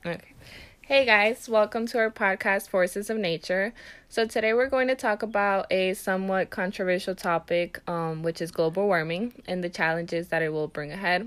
Okay. Hey guys, welcome to our podcast, Forces of Nature. So today we're going to talk about a somewhat controversial topic, which is global warming and the challenges that it will bring ahead.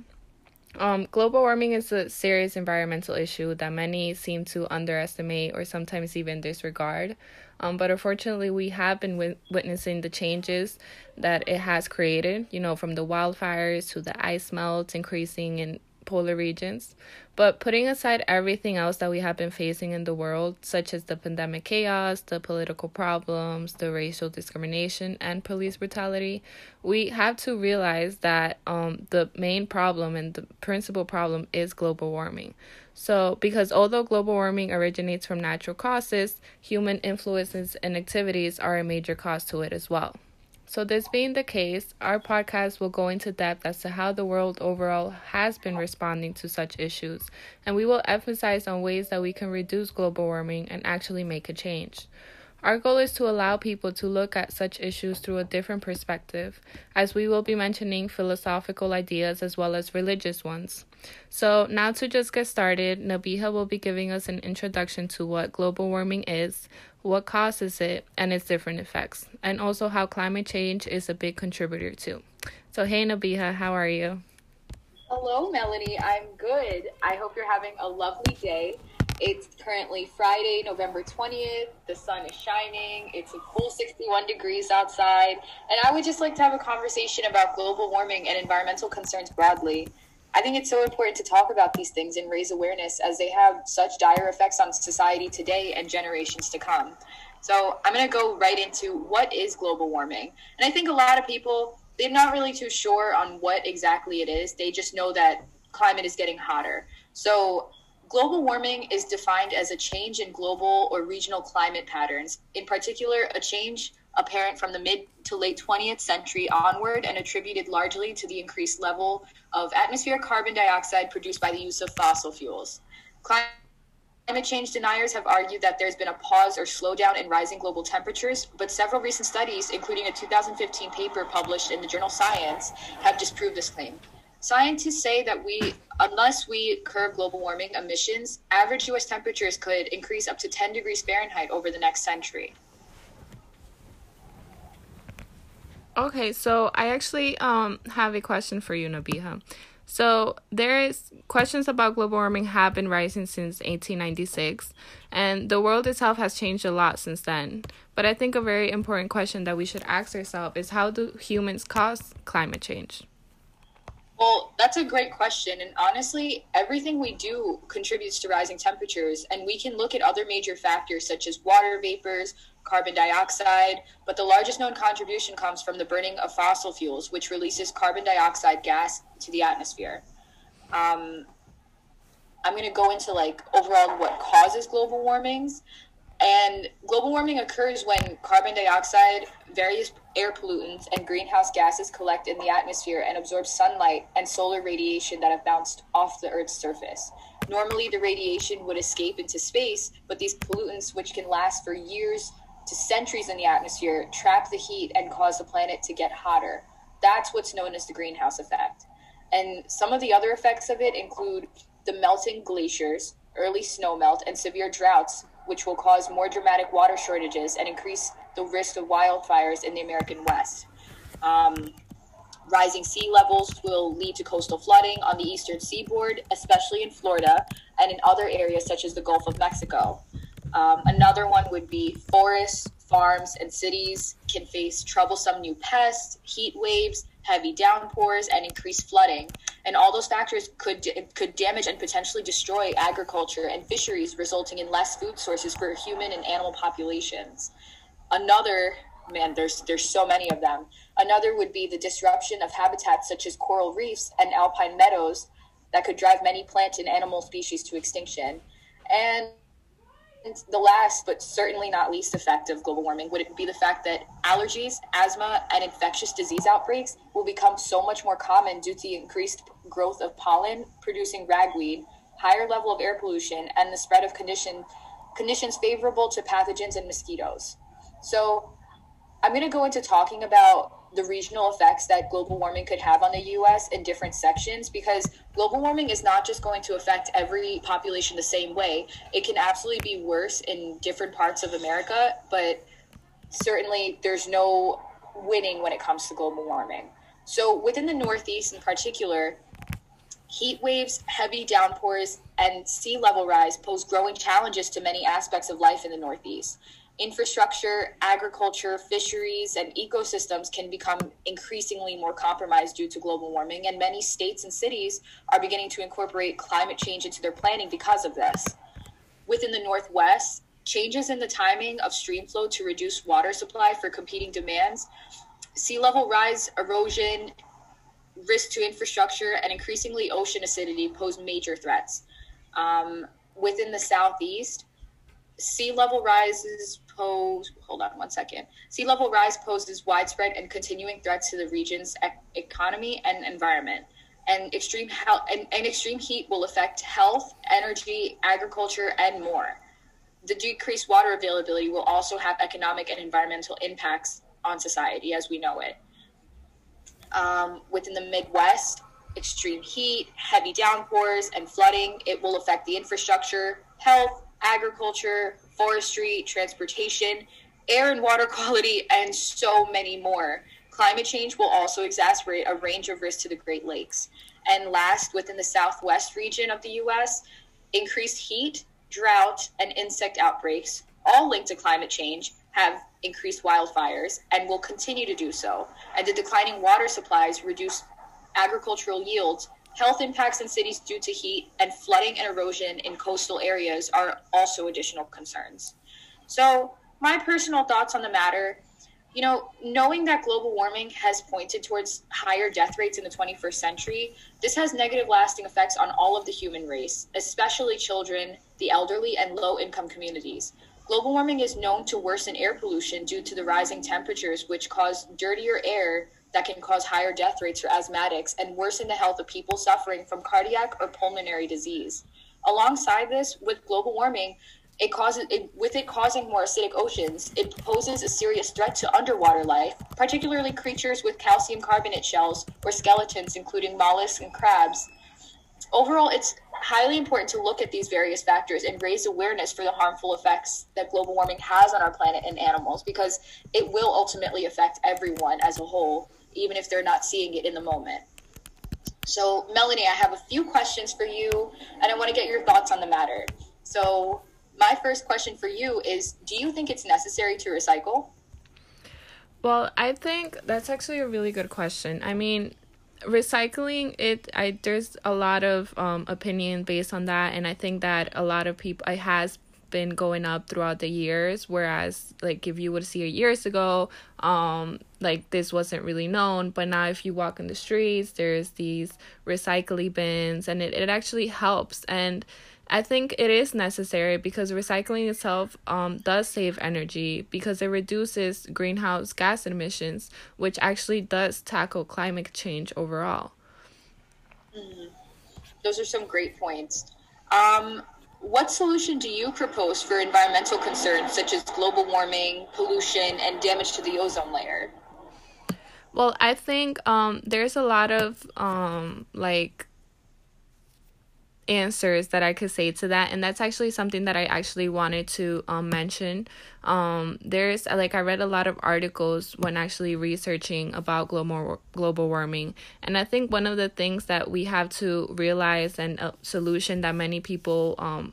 Global warming is a serious environmental issue that many seem to underestimate or sometimes even disregard. But unfortunately, we have been witnessing the changes that it has created, from the wildfires to the ice melt increasing in polar regions. But putting aside everything else that we have been facing in the world, such as the pandemic chaos, the political problems, the racial discrimination, and police brutality, we have to realize that the main problem and the principal problem is global warming. So, because although global warming originates from natural causes, human influences and activities are a major cause to it as well. So, this being the case, our podcast will go into depth as to how the world overall has been responding to such issues, and we will emphasize on ways that we can reduce global warming and actually make a change. Our goal is to allow people to look at such issues through a different perspective, as we will be mentioning philosophical ideas as well as religious ones. So, now to just get started, Nabiha will be giving us an introduction to what global warming is, what causes it, and its different effects, and also how climate change is a big contributor too. So, hey Nabiha, how are you? Hello, Melanie. I'm good. I hope you're having a lovely day. It's currently Friday, November 20th. The sun is shining. It's a cool 61 degrees outside. And I would just like to have a conversation about global warming and environmental concerns broadly. I think it's so important to talk about these things and raise awareness as they have such dire effects on society today and generations to come. So I'm going to go right into what is global warming. And I think a lot of people, they're not really too sure on what exactly it is. They just know that climate is getting hotter. So global warming is defined as a change in global or regional climate patterns, in particular, a change apparent from the mid to late 20th century onward and attributed largely to the increased level of atmospheric carbon dioxide produced by the use of fossil fuels. Climate change deniers have argued that there's been a pause or slowdown in rising global temperatures, but several recent studies, including a 2015 paper published in the journal Science, have disproved this claim. Scientists say that unless we curb global warming emissions, average U.S. temperatures could increase up to 10 degrees Fahrenheit over the next century. Okay, so I actually have a question for you, Nabiha. So there is questions about global warming have been rising since 1896, and the world itself has changed a lot since then. But I think a very important question that we should ask ourselves is, how do humans cause climate change? Well, that's a great question. And honestly, everything we do contributes to rising temperatures. And we can look at other major factors such as water vapors, carbon dioxide. But the largest known contribution comes from the burning of fossil fuels, which releases carbon dioxide gas to the atmosphere. I'm going to go into overall what causes global warmings. And global warming occurs when carbon dioxide, various air pollutants, and greenhouse gases collect in the atmosphere and absorb sunlight and solar radiation that have bounced off the Earth's surface. Normally, the radiation would escape into space, but these pollutants, which can last for years to centuries in the atmosphere, trap the heat and cause the planet to get hotter. That's what's known as the greenhouse effect. And some of the other effects of it include the melting glaciers, early snowmelt, and severe droughts, which will cause more dramatic water shortages and increase the risk of wildfires in the American West. Rising sea levels will lead to coastal flooding on the eastern seaboard, especially in Florida and in other areas such as the Gulf of Mexico. Another one would be forests, farms, and cities can face troublesome new pests, heat waves, heavy downpours, and increased flooding. And all those factors could damage and potentially destroy agriculture and fisheries, resulting in less food sources for human and animal populations. There's so many of them. Another would be the disruption of habitats such as coral reefs and alpine meadows that could drive many plant and animal species to extinction. And the last, but certainly not least effect of global warming would be the fact that allergies, asthma, and infectious disease outbreaks will become so much more common due to the increased growth of pollen producing ragweed, higher level of air pollution, and the spread of conditions favorable to pathogens and mosquitoes. So I'm going to go into talking about the regional effects that global warming could have on the US in different sections, because global warming is not just going to affect every population the same way. It can absolutely be worse in different parts of America, but certainly there's no winning when it comes to global warming. So within the Northeast in particular, heat waves, heavy downpours, and sea level rise pose growing challenges to many aspects of life in the Northeast. Infrastructure, agriculture, fisheries, and ecosystems can become increasingly more compromised due to global warming, and many states and cities are beginning to incorporate climate change into their planning because of this. Within the Northwest, changes in the timing of stream flow to reduce water supply for competing demands, sea level rise, erosion, risk to infrastructure, and increasingly ocean acidity pose major threats. Within the Southeast, sea level rise poses widespread and continuing threats to the region's economy and environment. And extreme heat will affect health, energy, agriculture, and more. The decreased water availability will also have economic and environmental impacts on society as we know it. Within the Midwest, extreme heat, heavy downpours, and flooding, it will affect the infrastructure, health, agriculture, forestry, transportation, air and water quality, and so many more. Climate change will also exacerbate a range of risks to the Great Lakes. And last, within the Southwest region of the U.S., increased heat, drought, and insect outbreaks, all linked to climate change, have increased wildfires and will continue to do so. And the declining water supplies reduce agricultural yields. Health impacts in cities due to heat and flooding and erosion in coastal areas are also additional concerns. So my personal thoughts on the matter, knowing that global warming has pointed towards higher death rates in the 21st century, this has negative lasting effects on all of the human race, especially children, the elderly, and low-income communities. Global warming is known to worsen air pollution due to the rising temperatures, which cause dirtier air that can cause higher death rates for asthmatics and worsen the health of people suffering from cardiac or pulmonary disease. Alongside this, with global warming, with it causing more acidic oceans, it poses a serious threat to underwater life, particularly creatures with calcium carbonate shells or skeletons, including mollusks and crabs. Overall, it's highly important to look at these various factors and raise awareness for the harmful effects that global warming has on our planet and animals, because it will ultimately affect everyone as a whole, even if they're not seeing it in the moment. So, Melanie, I have a few questions for you, and I want to get your thoughts on the matter. So, my first question for you is, do you think it's necessary to recycle? Well, I think that's actually a really good question. I mean, recycling there's a lot of opinion based on that, and I think that a lot of people, it has been going up throughout the years, whereas like if you would see it years ago, like this wasn't really known, but now if you walk in the streets, there's these recycling bins, and it actually helps. And I think it is necessary because recycling itself does save energy, because it reduces greenhouse gas emissions, which actually does tackle climate change overall. Those are some great points. What solution do you propose for environmental concerns such as global warming, pollution, and damage to the ozone layer? Well, I think there's a lot of answers that I could say to that, and that's actually something that I actually wanted to mention. There's I read a lot of articles when actually researching about global warming, and I think one of the things that we have to realize, and a solution that many people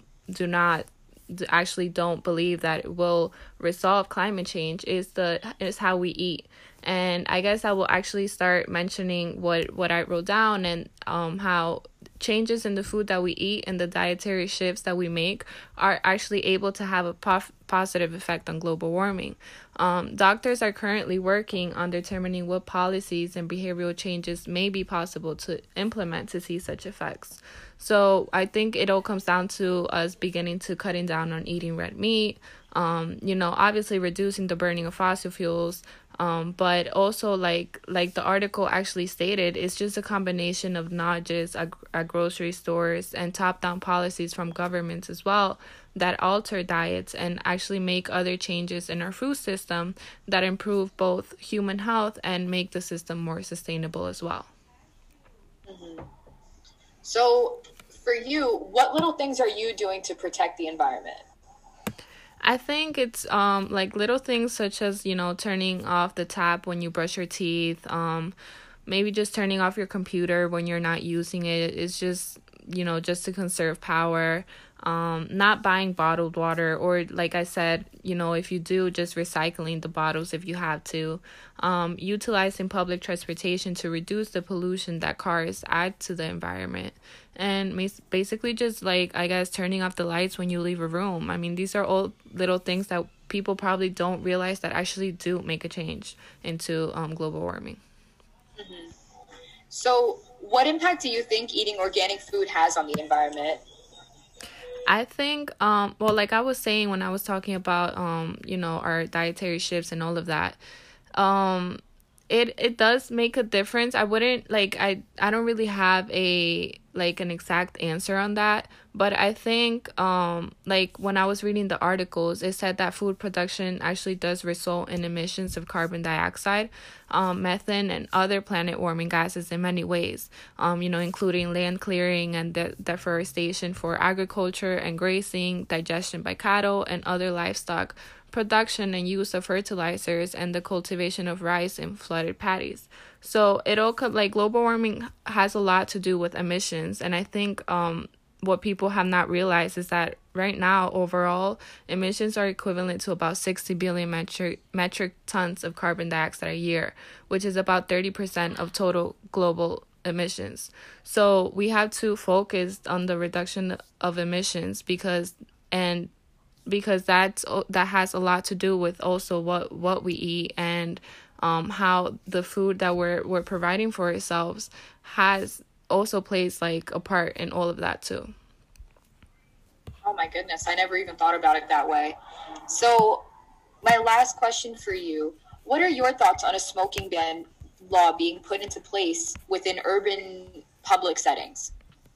don't believe that it will resolve climate change, is how we eat. And I guess I will actually start mentioning what I wrote down, and how changes in the food that we eat and the dietary shifts that we make are actually able to have a positive effect on global warming. Doctors are currently working on determining what policies and behavioral changes may be possible to implement to see such effects. So I think it all comes down to us beginning to cutting down on eating red meat, obviously reducing the burning of fossil fuels, But also, like the article actually stated, it's just a combination of not just at grocery stores and top-down policies from governments as well that alter diets and actually make other changes in our food system that improve both human health and make the system more sustainable as well. Mm-hmm. So for you, what little things are you doing to protect the environment? I think it's like little things such as, turning off the tap when you brush your teeth, maybe just turning off your computer when you're not using it. It's just, just to conserve power. Not buying bottled water, or like I said, if you do, just recycling the bottles if you have to. Utilizing public transportation to reduce the pollution that cars add to the environment. And basically just, like, I guess, turning off the lights when you leave a room. I mean, these are all little things that people probably don't realize that actually do make a change into global warming. Mm-hmm. So what impact do you think eating organic food has on the environment? I think, well, like I was saying when I was talking about, our dietary shifts and all of that, it does make a difference. I wouldn't, like, I don't really have an exact answer on that, but I think, like when I was reading the articles, it said that food production actually does result in emissions of carbon dioxide, methane, and other planet warming gases in many ways, including land clearing and deforestation for agriculture and grazing, digestion by cattle and other livestock, production and use of fertilizers, and the cultivation of rice in flooded paddies. So it all like global warming has a lot to do with emissions, and I think what people have not realized is that right now overall emissions are equivalent to about 60 billion metric tons of carbon dioxide a year, which is about 30% of total global emissions. So we have to focus on the reduction of emissions because that has a lot to do with also what we eat and how the food that we're providing for ourselves has also plays like a part in all of that too. Oh my goodness, I never even thought about it that way. So my last question for you, what are your thoughts on a smoking ban law being put into place within urban public settings?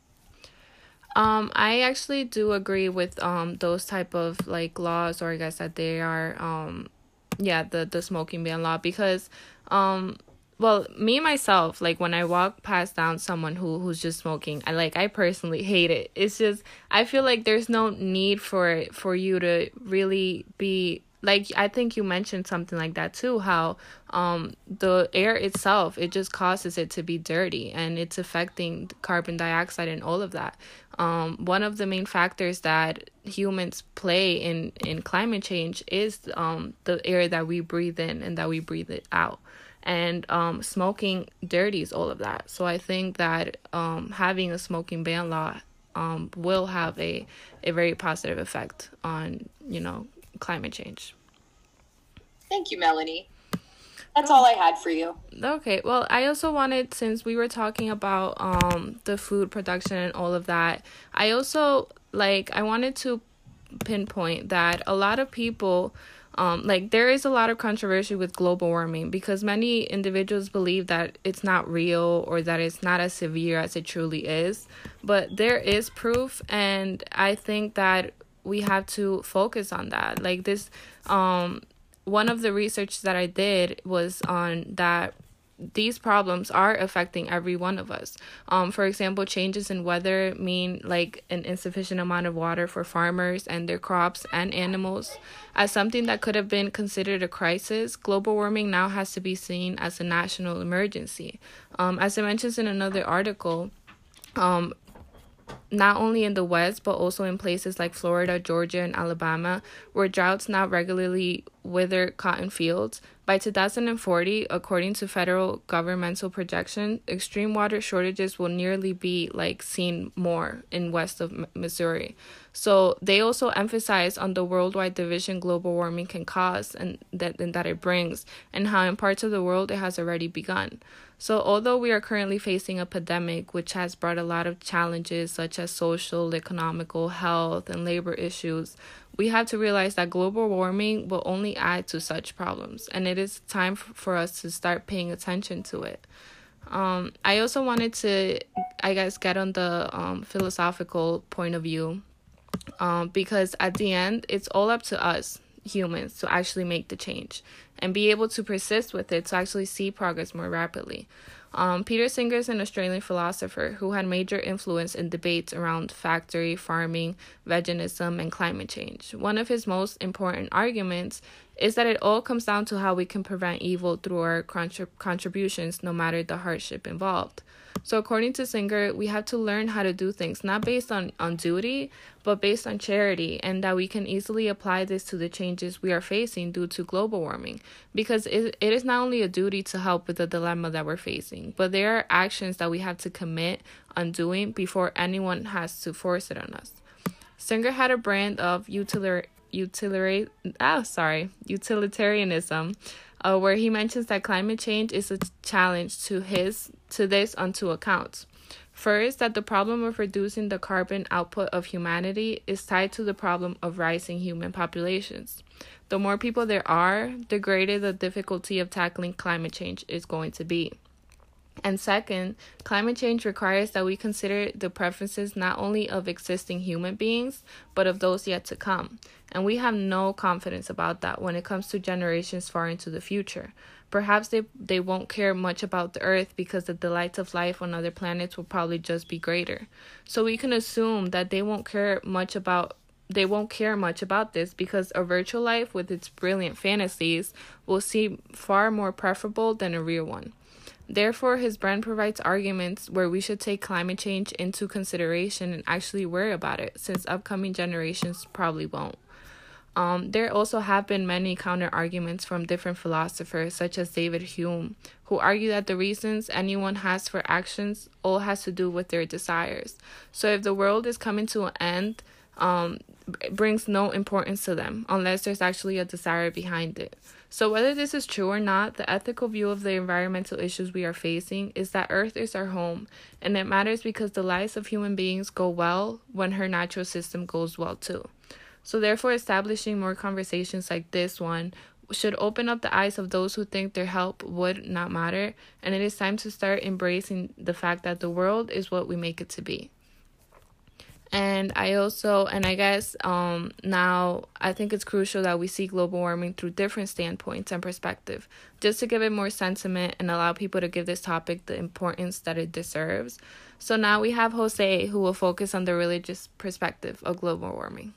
I actually do agree with those type of like laws, or I guess that they are the smoking ban law, because well, me myself, like when I walk past down someone who's just smoking, I personally hate it. It's just I feel like there's no need for you to really be like, I think you mentioned something like that too, how the air itself, it just causes it to be dirty and it's affecting carbon dioxide and all of that. One of the main factors that humans play in climate change is the air that we breathe in and that we breathe it out. And smoking dirties all of that. So I think that having a smoking ban law will have a very positive effect on, climate change. Thank you, Melanie. That's all I had for you. Okay, well, I also wanted, since we were talking about the food production and all of that, I also, I wanted to pinpoint that a lot of people, there is a lot of controversy with global warming because many individuals believe that it's not real or that it's not as severe as it truly is. But there is proof, and I think that we have to focus on that. Like this, one of the research that I did was on that these problems are affecting every one of us. For example, changes in weather mean like an insufficient amount of water for farmers and their crops and animals. As something that could have been considered a crisis, global warming now has to be seen as a national emergency. As it mentions in another article, not only in the West, but also in places like Florida, Georgia, and Alabama, where droughts now regularly wither cotton fields. By 2040, according to federal governmental projection, extreme water shortages will nearly be seen more in west of Missouri. So they also emphasize on the worldwide division global warming can cause and that it brings, and how in parts of the world it has already begun. So although we are currently facing a pandemic which has brought a lot of challenges such as social, economical, health, and labor issues, we have to realize that global warming will only add to such problems, and it is time for us to start paying attention to it. I also wanted to, I guess, get on the philosophical point of view, because at the end, it's all up to us humans to actually make the change and be able to persist with it to actually see progress more rapidly. Peter Singer is an Australian philosopher who had major influence in debates around factory farming, veganism, and climate change. One of his most important arguments is that it all comes down to how we can prevent evil through our contributions, no matter the hardship involved. So according to Singer, we have to learn how to do things not based on duty, but based on charity, and that we can easily apply this to the changes we are facing due to global warming, because it is not only a duty to help with the dilemma that we're facing, but there are actions that we have to commit on doing before anyone has to force it on us. Singer had a brand of utilitarianism, where he mentions that climate change is a challenge to this on two accounts. First, that the problem of reducing the carbon output of humanity is tied to the problem of rising human populations. The more people there are, the greater the difficulty of tackling climate change is going to be. And second, climate change requires that we consider the preferences not only of existing human beings, but of those yet to come. And we have no confidence about that when it comes to generations far into the future. Perhaps they won't care much about the Earth because the delights of life on other planets will probably just be greater. So we can assume that they won't care much about this, because a virtual life with its brilliant fantasies will seem far more preferable than a real one. Therefore, his brand provides arguments where we should take climate change into consideration and actually worry about it, since upcoming generations probably won't. There also have been many counter-arguments from different philosophers, such as David Hume, who argue that the reasons anyone has for actions all has to do with their desires. So if the world is coming to an end, it brings no importance to them unless there's actually a desire behind it. So whether this is true or not, the ethical view of the environmental issues we are facing is that Earth is our home, and it matters because the lives of human beings go well when her natural system goes well too. So therefore, establishing more conversations like this one should open up the eyes of those who think their help would not matter, and it is time to start embracing the fact that the world is what we make it to be. And I guess now I think it's crucial that we see global warming through different standpoints and perspective, just to give it more sentiment and allow people to give this topic the importance that it deserves. So now we have Jose, who will focus on the religious perspective of global warming.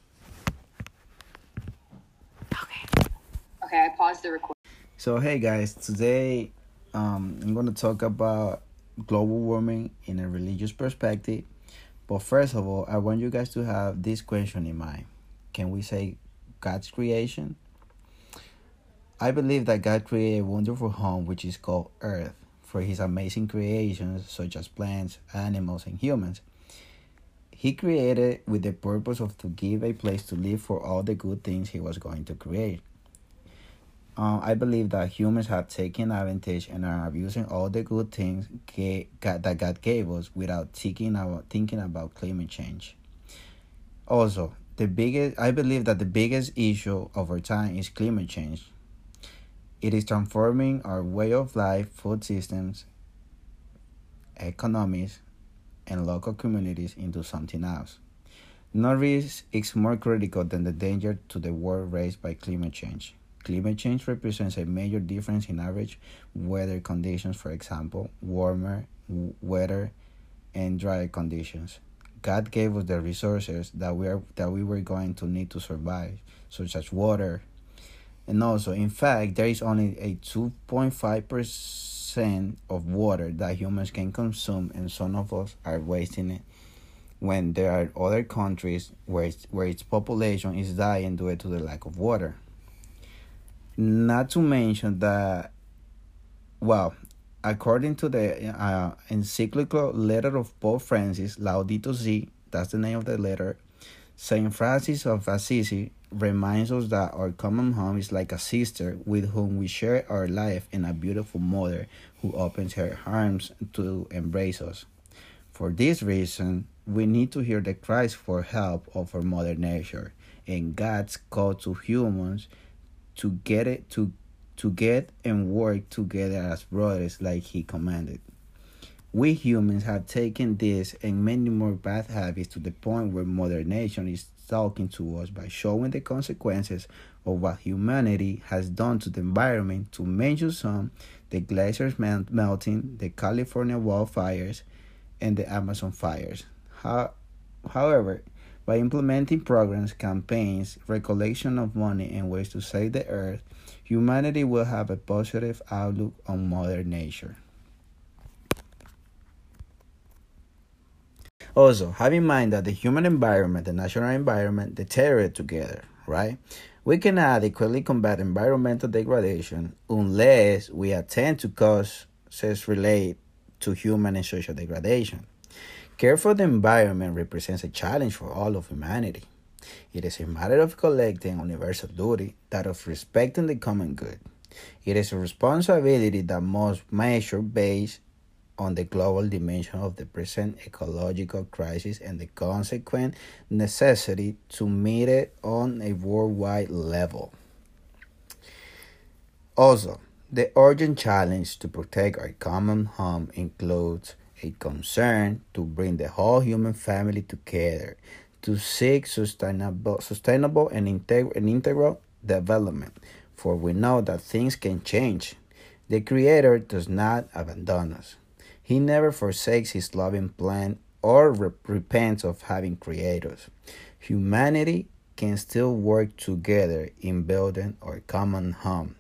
Okay, I paused the recording. So hey guys, today I'm going to talk about global warming in a religious perspective. But first of all, I want you guys to have this question in mind. Can we say God's creation? I believe that God created a wonderful home which is called Earth for his amazing creations such as plants, animals, and humans. He created with the purpose of to give a place to live for all the good things he was going to create. I believe that humans have taken advantage and are abusing all the good things that God gave us without thinking about climate change. Also, I believe that the biggest issue of our time is climate change. It is transforming our way of life, food systems, economies, and local communities into something else. No risk is more critical than the danger to the world raised by climate change. Climate change represents a major difference in average weather conditions, for example, warmer weather and drier conditions. God gave us the resources that we were going to need to survive, such as water. And also, in fact, there is only a 2.5% of water that humans can consume, and some of us are wasting it when there are other countries where its population is dying due to the lack of water. Not to mention that, according to the encyclical letter of Pope Francis, Laudato Si, that's the name of the letter, Saint Francis of Assisi reminds us that our common home is like a sister with whom we share our life and a beautiful mother who opens her arms to embrace us. For this reason, we need to hear the cries for help of our Mother Nature and God's call to humans to get and work together as brothers like he commanded. We humans have taken this and many more bad habits to the point where Mother Nature is talking to us by showing the consequences of what humanity has done to the environment. To mention some, the glaciers melting, the California wildfires, and the Amazon fires. However, by implementing programs, campaigns, recollection of money, and ways to save the earth, humanity will have a positive outlook on Mother Nature. Also, have in mind that the human environment and natural environment deteriorate together, right? We cannot adequately combat environmental degradation unless we attend to causes related to human and social degradation. Care for the environment represents a challenge for all of humanity. It is a matter of collecting universal duty, that of respecting the common good. It is a responsibility that must measure based on the global dimension of the present ecological crisis and the consequent necessity to meet it on a worldwide level. Also, the urgent challenge to protect our common home includes a concern to bring the whole human family together to seek sustainable and integral development, for we know that things can change. The Creator does not abandon us. He never forsakes his loving plan or repents of having created us. Humanity can still work together in building our common home.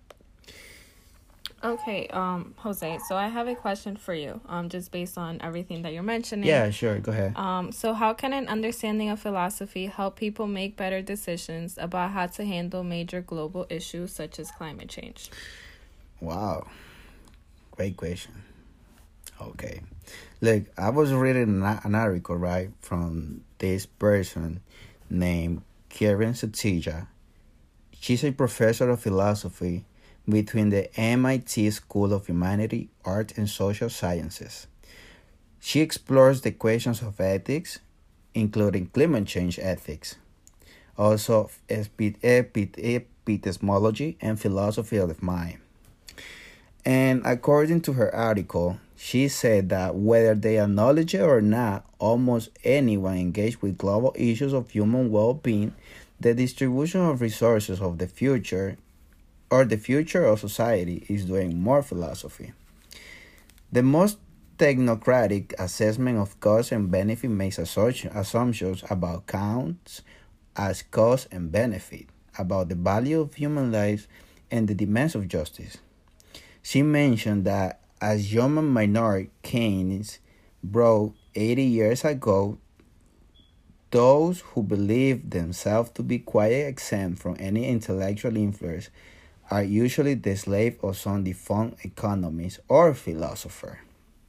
Okay, Jose, so I have a question for you, just based on everything that you're mentioning. Yeah, sure, go ahead. So how can an understanding of philosophy help people make better decisions about how to handle major global issues such as climate change? Wow, great question. Okay, look, I was reading an article, right, from this person named Karen Satija. She's a professor of philosophy between the MIT School of Humanity, Art, and Social Sciences. She explores the questions of ethics, including climate change ethics, also epistemology and philosophy of the mind. And according to her article, she said that whether they acknowledge it or not, almost anyone engaged with global issues of human well-being, the distribution of resources of the future of society is doing more philosophy. The most technocratic assessment of cost and benefit makes assumptions about counts as cost and benefit, about the value of human lives and the demands of justice. She mentioned that as John Maynard Keynes wrote 80 years ago, those who believe themselves to be quite exempt from any intellectual influence are usually the slave of some defunct economist or philosopher.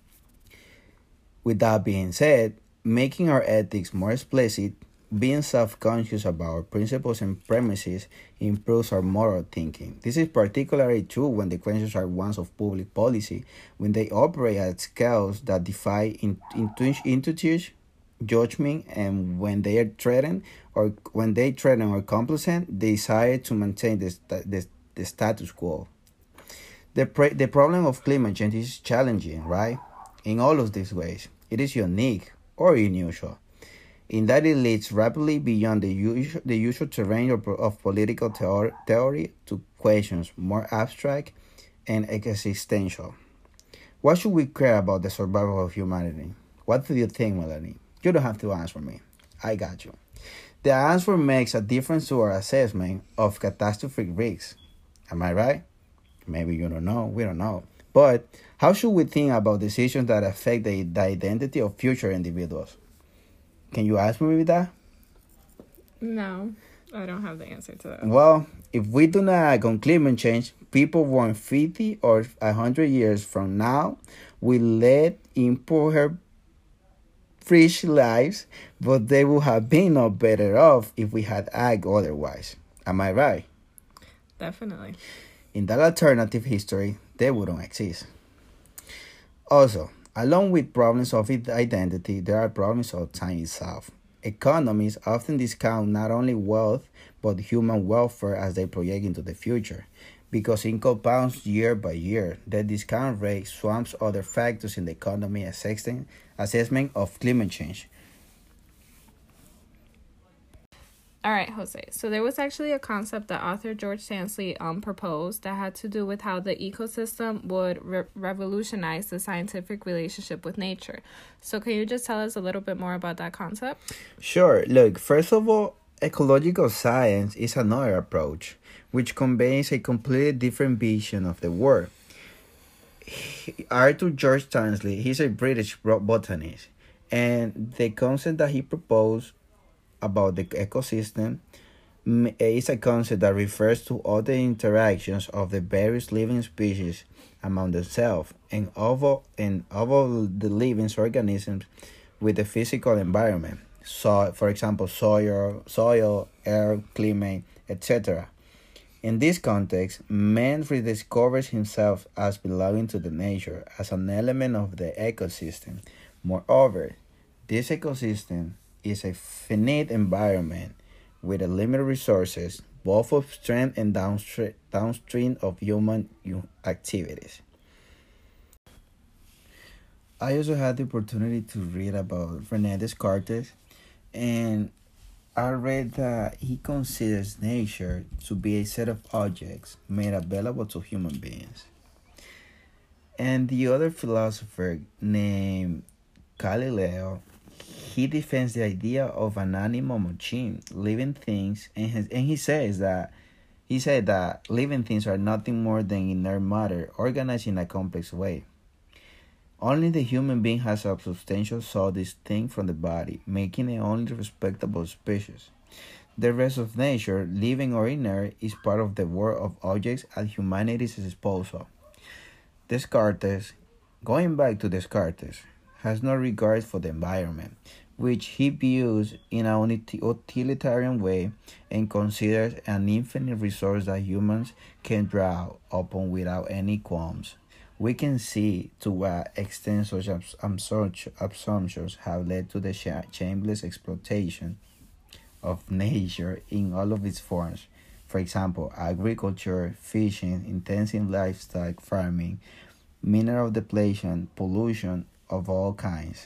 With that being said, making our ethics more explicit, being self-conscious about our principles and premises improves our moral thinking. This is particularly true when the questions are ones of public policy, when they operate at scales that defy intuitive judgment, and when they threaten or complicit the desire to maintain the status quo. The problem of climate change is challenging, right? In all of these ways, it is unique or unusual, in that it leads rapidly beyond the usual terrain of political theory to questions more abstract and existential. What should we care about the survival of humanity? What do you think, Melanie? You don't have to answer me. I got you. The answer makes a difference to our assessment of catastrophic risks. Am I right? Maybe you don't know. We don't know. But how should we think about decisions that affect the identity of future individuals? Can you answer me with that? No, I don't have the answer to that. Well, if we do not act on climate change, people born 50 or 100 years from now will let impoverished fish lives, but they would have been no better off if we had acted otherwise. Am I right? Definitely. In that alternative history, they wouldn't exist. Also, along with problems of identity, there are problems of time itself. Economies often discount not only wealth but human welfare as they project into the future, because it compounds year by year. The discount rate swamps other factors in the economy assessment of climate change. All right, Jose. So there was actually a concept that author George Stanley proposed that had to do with how the ecosystem would revolutionize the scientific relationship with nature. So can you just tell us a little bit more about that concept? Sure. Look, first of all, ecological science is another approach which conveys a completely different vision of the world. Arthur George Stanley, he's a British botanist, and the concept that he proposed about the ecosystem is a concept that refers to all the interactions of the various living species among themselves and of the living organisms with the physical environment. So, for example, soil, air, climate, etc. In this context, man rediscovers himself as belonging to the nature, as an element of the ecosystem. Moreover, this ecosystem is a finite environment with a limited resources, both upstream and downstream of human activities. I also had the opportunity to read about René Descartes, and I read that he considers nature to be a set of objects made available to human beings. And the other philosopher named Galileo, he defends the idea of an animal machine, living things, and he said that living things are nothing more than inert matter organized in a complex way. Only the human being has a substantial soul distinct from the body, making it only respectable species. The rest of nature, living or inert, is part of the world of objects at humanity's disposal. Descartes, going back to Descartes, has no regard for the environment, which he views in a utilitarian way and considers an infinite resource that humans can draw upon without any qualms. We can see to what extent such assumptions have led to the shameless exploitation of nature in all of its forms. For example, agriculture, fishing, intensive livestock farming, mineral depletion, pollution of all kinds.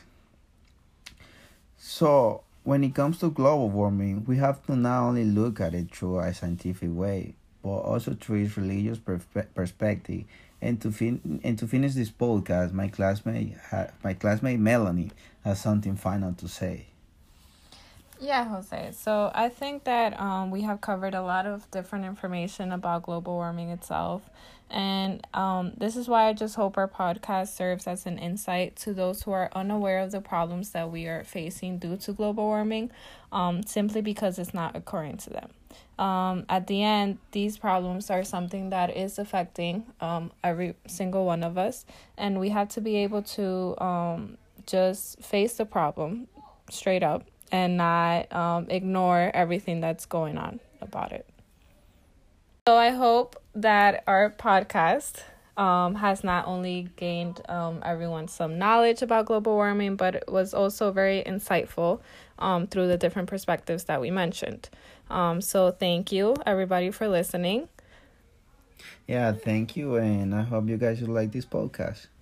So, when it comes to global warming, we have to not only look at it through a scientific way, but also through its religious perspective. And to finish this podcast, my classmate Melanie has something final to say. Yeah, Jose. So I think that we have covered a lot of different information about global warming itself. And this is why I just hope our podcast serves as an insight to those who are unaware of the problems that we are facing due to global warming, simply because it's not occurring to them. At the end, these problems are something that is affecting every single one of us. And we have to be able to just face the problem straight up and not ignore everything that's going on about it. So I hope that our podcast has not only gained everyone some knowledge about global warming, but it was also very insightful through the different perspectives that we mentioned. So thank you, everybody, for listening. Yeah, thank you, and I hope you guys will like this podcast.